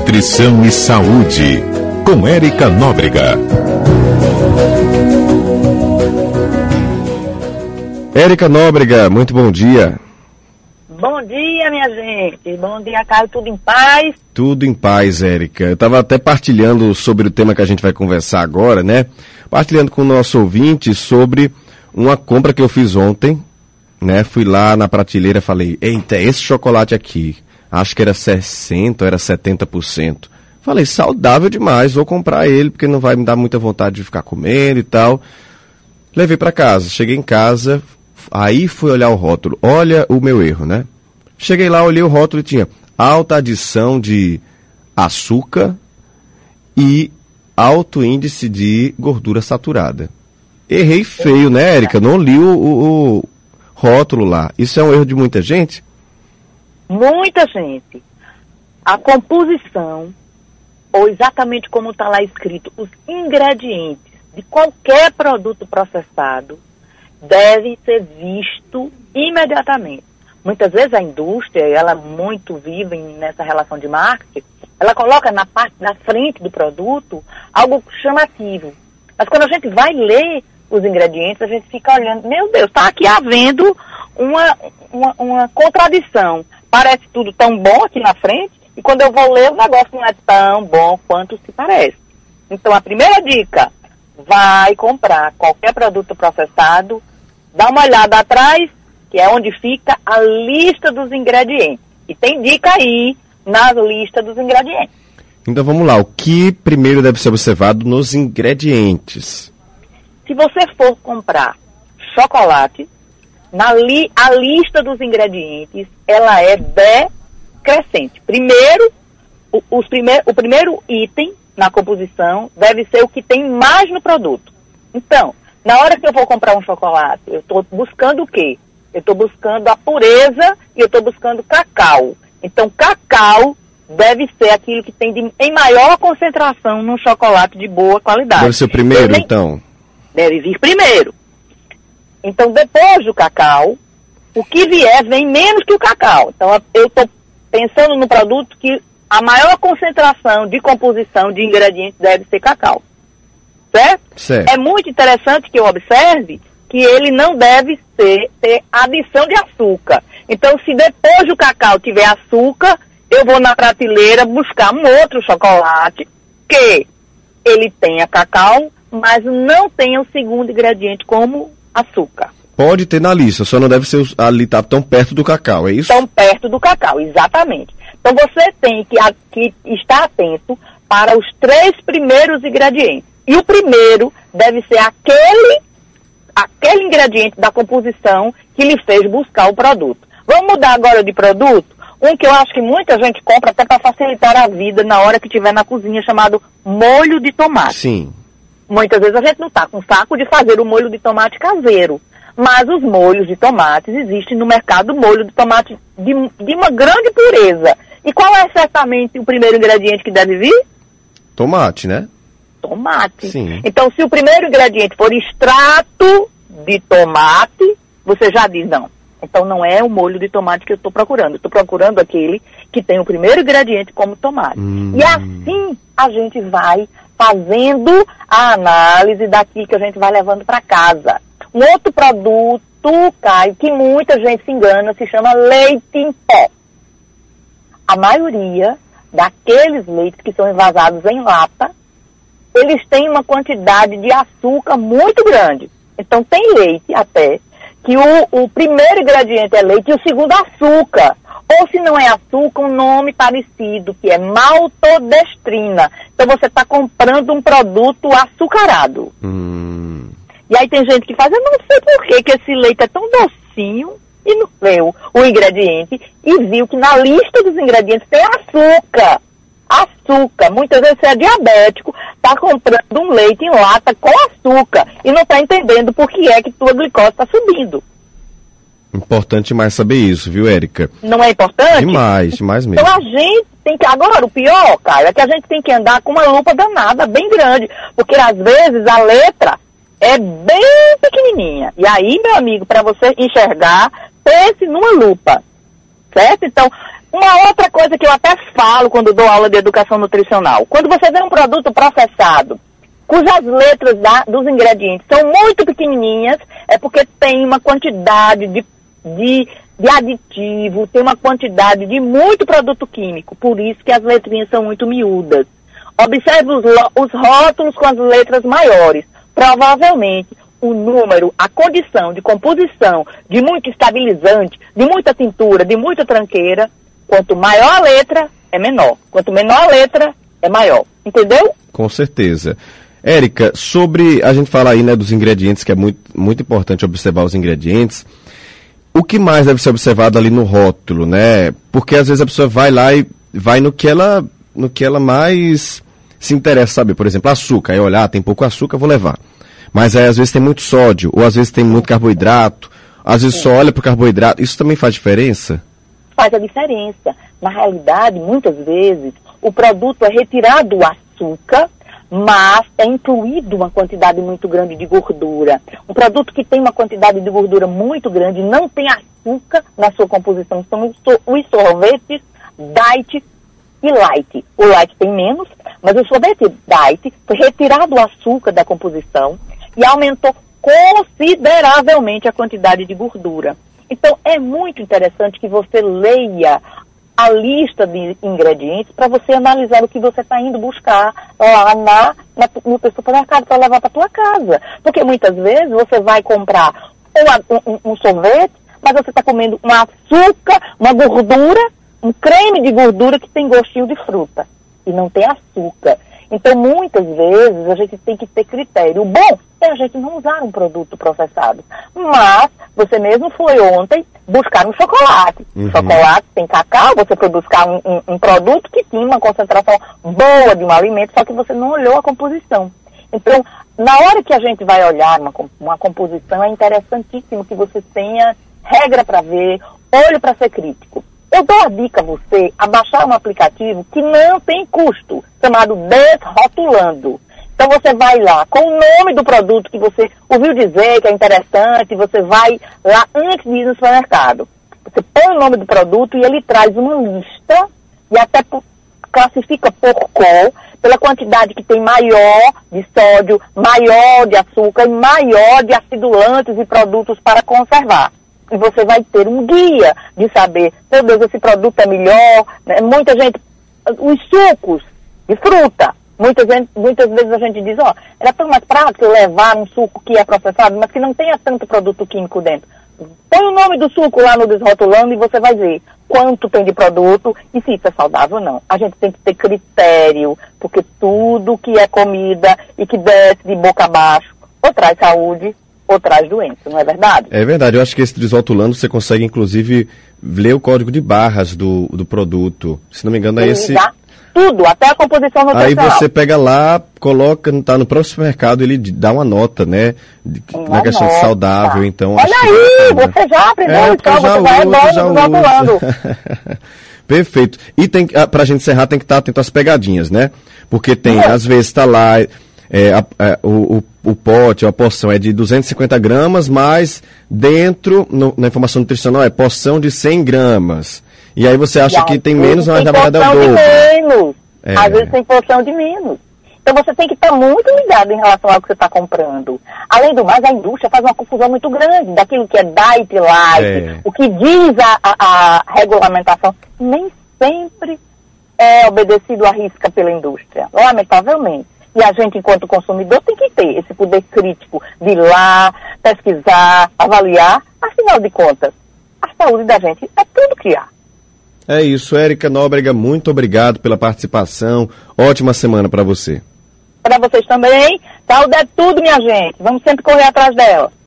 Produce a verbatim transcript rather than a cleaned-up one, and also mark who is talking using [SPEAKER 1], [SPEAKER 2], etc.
[SPEAKER 1] Nutrição e Saúde, com Érica Nóbrega.
[SPEAKER 2] Érica Nóbrega, muito bom dia.
[SPEAKER 3] Bom dia, minha gente. Bom dia, Carlos. Tudo em paz?
[SPEAKER 2] Tudo em paz, Érica. Eu estava até partilhando sobre o tema que a gente vai conversar agora, né? Partilhando com o nosso ouvinte sobre uma compra que eu fiz ontem, né? Fui lá na prateleira e falei, eita, esse chocolate aqui, acho que era sessenta por cento, era setenta por cento. Falei, saudável demais, vou comprar ele, porque não vai me dar muita vontade de ficar comendo e tal. Levei para casa, cheguei em casa, aí fui olhar o rótulo. Olha o meu erro, né? Cheguei lá, olhei o rótulo e tinha alta adição de açúcar e alto índice de gordura saturada. Errei feio, né, Érica? Não li o, o, o rótulo lá. Isso é um erro de muita gente?
[SPEAKER 3] Muita gente. A composição, ou exatamente como está lá escrito, os ingredientes de qualquer produto processado devem ser visto imediatamente. Muitas vezes a indústria, ela muito vive nessa relação de marketing, ela coloca na parte da frente do produto algo chamativo. Mas quando a gente vai ler os ingredientes, a gente fica olhando, meu Deus, está aqui havendo uma, uma, uma contradição. Parece tudo tão bom aqui na frente, e quando eu vou ler, o negócio não é tão bom quanto se parece. Então, a primeira dica, vai comprar qualquer produto processado, dá uma olhada atrás, que é onde fica a lista dos ingredientes. E tem dica aí na lista dos ingredientes.
[SPEAKER 2] Então vamos lá, o que primeiro deve ser observado nos ingredientes?
[SPEAKER 3] Se você for comprar chocolate, na li, a lista dos ingredientes, ela é decrescente. Primeiro, o, os primeir, o primeiro item na composição deve ser o que tem mais no produto. Então, na hora que eu vou comprar um chocolate, eu estou buscando o quê? Eu estou buscando a pureza e eu estou buscando cacau. Então, cacau deve ser aquilo que tem de, em maior concentração num chocolate de boa qualidade.
[SPEAKER 2] Deve ser o primeiro,
[SPEAKER 3] nem,
[SPEAKER 2] então?
[SPEAKER 3] Deve vir primeiro. Então, depois do cacau, o que vier vem menos que o cacau. Então, eu estou pensando no produto que a maior concentração de composição de ingredientes deve ser cacau. Certo?
[SPEAKER 2] Certo.
[SPEAKER 3] É muito interessante que eu observe que ele não deve ser, ter adição de açúcar. Então, se depois do cacau tiver açúcar, eu vou na prateleira buscar um outro chocolate que ele tenha cacau, mas não tenha o segundo ingrediente como açúcar.
[SPEAKER 2] Pode ter na lista, só não deve ser ali tá tão perto do cacau, é isso?
[SPEAKER 3] Tão perto do cacau, exatamente. Então, você tem que, que estar atento para os três primeiros ingredientes. E o primeiro deve ser aquele, aquele ingrediente da composição que lhe fez buscar o produto. Vamos mudar agora de produto? Um que eu acho que muita gente compra até para facilitar a vida na hora que estiver na cozinha, chamado molho de tomate.
[SPEAKER 2] Sim.
[SPEAKER 3] Muitas vezes a gente não está com saco de fazer o molho de tomate caseiro. Mas os molhos de tomates, existem no mercado molho de tomate de, de uma grande pureza. E qual é certamente o primeiro ingrediente que deve vir?
[SPEAKER 2] Tomate, né?
[SPEAKER 3] Tomate.
[SPEAKER 2] Sim.
[SPEAKER 3] Então, se o primeiro ingrediente for extrato de tomate, você já diz, não. Então, não é o molho de tomate que eu estou procurando. Estou procurando aquele que tem o primeiro ingrediente como tomate.
[SPEAKER 2] Hum.
[SPEAKER 3] E assim, a gente vai fazendo a análise daquilo que a gente vai levando para casa. Um outro produto, Caio, que muita gente se engana, se chama leite em pó. A maioria daqueles leites que são envasados em lata, eles têm uma quantidade de açúcar muito grande. Então, tem leite até que o, o primeiro ingrediente é leite e o segundo açúcar. Ou se não é açúcar, um nome parecido, que é maltodestrina. Então, você está comprando um produto açucarado.
[SPEAKER 2] Hum.
[SPEAKER 3] E aí tem gente que faz, eu não sei por que, que esse leite é tão docinho, e não leu o ingrediente e viu que na lista dos ingredientes tem açúcar. Açúcar. Muitas vezes você é diabético, está comprando um leite em lata com açúcar e não está entendendo por que é que tua glicose está subindo.
[SPEAKER 2] Importante mais saber isso, viu, Érica?
[SPEAKER 3] Não é importante?
[SPEAKER 2] Demais, demais mesmo.
[SPEAKER 3] Então a gente tem que... Agora, o pior, cara, é que a gente tem que andar com uma lupa danada, bem grande. Porque às vezes a letra é bem pequenininha. E aí, meu amigo, para você enxergar, pense numa lupa. Certo? Então, Uma outra coisa que eu até falo quando dou aula de educação nutricional, quando você vê um produto processado, cujas letras da, dos ingredientes são muito pequenininhas, é porque tem uma quantidade de, de, de aditivo, tem uma quantidade de muito produto químico, por isso que as letrinhas são muito miúdas. Observe os, os rótulos com as letras maiores. Provavelmente o número, a condição de composição de muito estabilizante, de muita tintura, de muita tranqueira, quanto maior a letra, é menor. Quanto menor a letra, é maior. Entendeu?
[SPEAKER 2] Com certeza. Érica, sobre, a gente fala aí, né, dos ingredientes, que é muito, muito importante observar os ingredientes. O que mais deve ser observado ali no rótulo, né? Porque às vezes a pessoa vai lá e vai no que ela, no que ela mais se interessa saber. Por exemplo, açúcar. Aí olhar, ah, tem pouco açúcar, vou levar. Mas aí às vezes tem muito sódio, ou às vezes tem muito carboidrato. Às vezes só olha para o carboidrato. Isso também faz diferença?
[SPEAKER 3] Faz a diferença. Na realidade, muitas vezes, o produto é retirado do açúcar, mas é incluído uma quantidade muito grande de gordura. Um produto que tem uma quantidade de gordura muito grande, não tem açúcar na sua composição, são os sorvetes diet e light. O light tem menos, mas o sorvete diet foi retirado o açúcar da composição e aumentou consideravelmente a quantidade de gordura. Então, é muito interessante que você leia a lista de ingredientes para você analisar o que você está indo buscar lá na, na, no teu supermercado para levar para tua casa. Porque muitas vezes você vai comprar uma, um, um sorvete, mas você está comendo um açúcar, uma gordura, um creme de gordura que tem gostinho de fruta e não tem açúcar. Então, muitas vezes, a gente tem que ter critério. O bom é a gente não usar um produto processado. Mas, você mesmo foi ontem buscar um chocolate. Uhum. Chocolate tem cacau, você foi buscar um, um, um produto que tinha uma concentração boa de um alimento, só que você não olhou a composição. Então, na hora que a gente vai olhar uma, uma composição, é interessantíssimo que você tenha regra para ver, olho para ser crítico. Eu dou a dica a você a baixar um aplicativo que não tem custo, chamado Desrotulando. Então você vai lá com o nome do produto que você ouviu dizer que é interessante, você vai lá antes de ir no supermercado. Você põe o nome do produto e ele traz uma lista e até classifica por cor, pela quantidade que tem maior de sódio, maior de açúcar e maior de acidulantes e produtos para conservar. E você vai ter um guia de saber, meu Deus, esse produto é melhor, né? Muita gente, os sucos de fruta, muita gente, muitas vezes a gente diz, ó, era tão mais prático levar um suco que é processado, mas que não tenha tanto produto químico dentro. Põe o nome do suco lá no Desrotulando e você vai ver quanto tem de produto e se isso é saudável ou não. A gente tem que ter critério, porque tudo que é comida e que desce de boca abaixo ou traz saúde, ou traz doença, não é verdade? É
[SPEAKER 2] verdade, eu acho que esse Desrotulando você consegue, inclusive, ler o código de barras do, do produto. Se não me engano, é esse...
[SPEAKER 3] Tudo, até a composição nutricional.
[SPEAKER 2] Aí você pega lá, coloca, tá no próprio supermercado, ele dá uma nota, né? De, na questão de saudável, então...
[SPEAKER 3] Olha aí, você já aprendeu,
[SPEAKER 2] é,
[SPEAKER 3] então,
[SPEAKER 2] já
[SPEAKER 3] você já é bom no Desrotulando.
[SPEAKER 2] Perfeito. E tem, pra gente encerrar, tem que estar atento às pegadinhas, né? Porque tem, é. às vezes, tá lá... É, a, a, o, o, o pote, a porção é de duzentos e cinquenta gramas, mas dentro, no, na informação nutricional, é porção de cem gramas. E aí você acha que tem menos, mas na verdade é o dobro.
[SPEAKER 3] Menos. É. Às vezes tem porção de menos. Então você tem que estar muito ligado em relação ao que você está comprando. Além do mais, a indústria faz uma confusão muito grande daquilo que é diet, light, é. O que diz a, a, a regulamentação. Nem sempre é obedecido à risca pela indústria, lamentavelmente. E a gente, enquanto consumidor, tem que ter esse poder crítico de ir lá, pesquisar, avaliar. Afinal de contas, a saúde da gente é tudo que há.
[SPEAKER 2] É isso, Érica Nóbrega, muito obrigado pela participação. Ótima semana para você.
[SPEAKER 3] Para vocês também. Saúde é tudo, minha gente. Vamos sempre correr atrás dela.